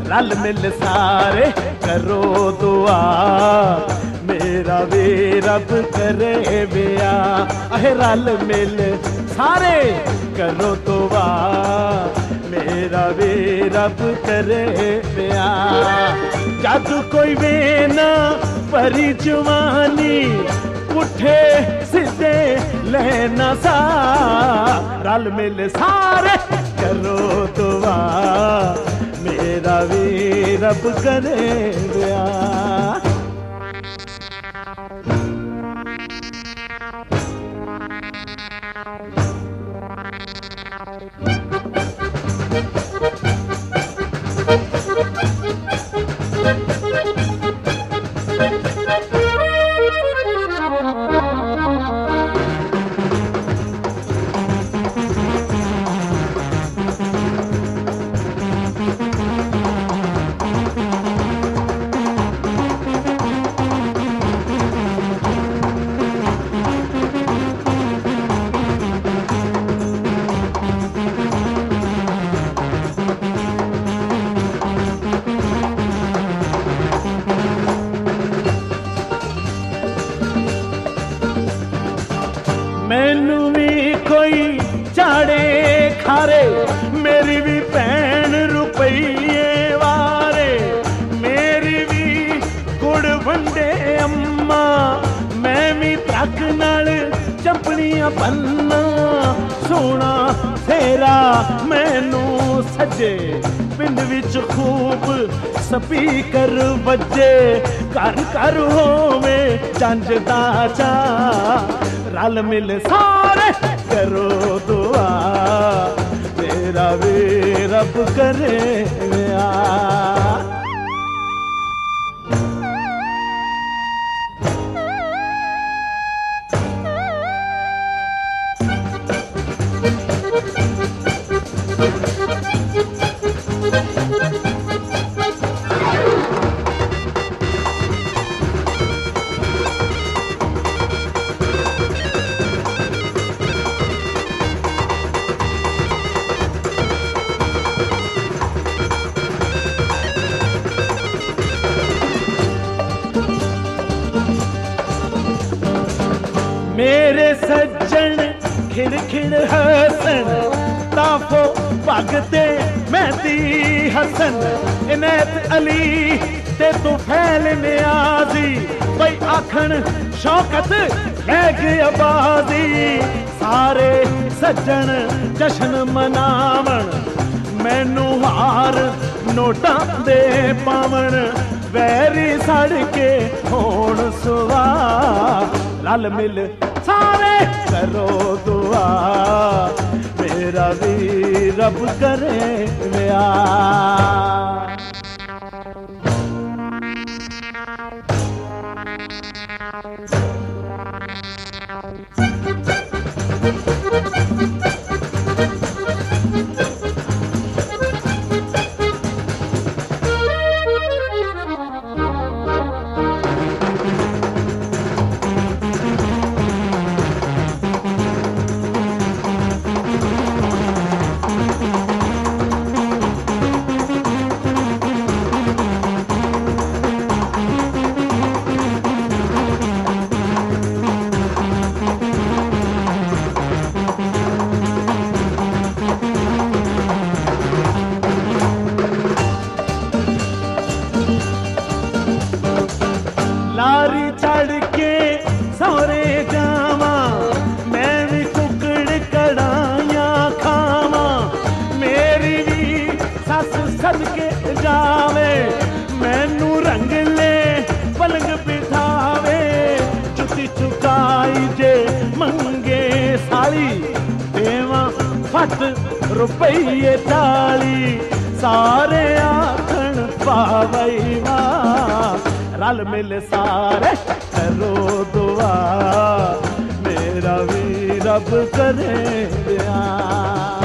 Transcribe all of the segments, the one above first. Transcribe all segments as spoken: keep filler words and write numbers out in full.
रल मिल सारे करो दुआ, मेरा भी रब करे ब्याह। अहे रल मिल सारे करो दुआ, मेरा भी रब करे ब्याह। जद कोई वेना परी जवानी, पुठे सीधे लेना सा, रल मिल सारे करो दुआ, मेरा भी रब करे ब्याह। मैनू भी कोई चाड़े खारे, मेरी भी भैन रुपये वारे, मेरी भी गुड़ वंडे अम्मा, मैं भी ट्रक नाल चपलियां पन्ना, सोना तेरा मैनू सजे, पिंड विच खूब स्पीकर बजे, घर घर होवे जंज दा चा, रल मिल सारे करो दुआ, तेरा भी रब करे ब्याह। मेरे सज्जन खिड़ खिड़ हसन, ताफो भगते मेहदी हसन, इनैत अली ते तू फैल नियाजी, कोई आखन शौकत लैग आबादी, सारे सज्जन जश्न मनावन, मैनू हार नोटां दे पावन, वैरी सड़ के होण सुवा, रल मिल सारे करो दुआ, मेरा भी रब करे ब्याह। लारी चढ़ के सौरे जावा, मैं भी कुकड़ कड़ाइया खावा, मेरी भी सस सदके जावे, मैनू रंग ले पलंग बिठावे, जुती चुकाई जे मंगे साली, देवा फट रुपये चाली, सारे आखन पावई मां, रल मिल सारे करो दुआ, मेरा भी रब करे ब्याह।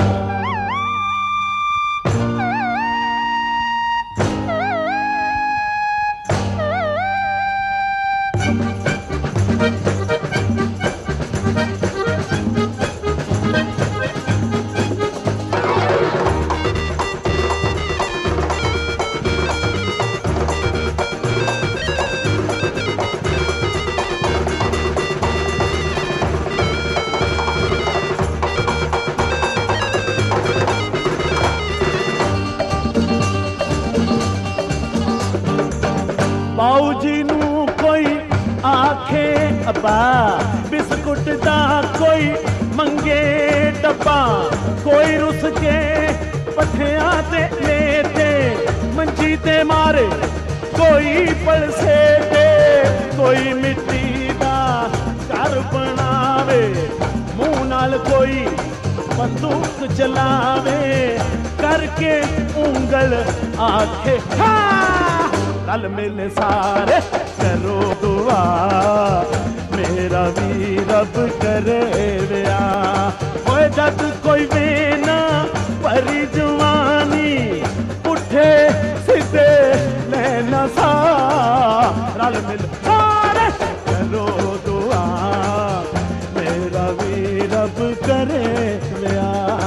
फौजी नू कोई आखे अब्बा, बिस्कुट दा कोई मंगे डब्बा, कोई रुस के पठिया ते लेते मंजी ते मारे, कोई पलसे दे, कोई मिट्टी दा घर बनावे, मुंह नाल कोई बंदूक चलावे, करके उंगल आखे हाँ। रल मिल सारे करो दुआ, मेरा भी रब करे ब्याह। ओए जद कोई वेना परी जवानी, उठे सीधे लेना सा, रल मिल सारे करो दुआ, मेरा भी रब करे ब्याह।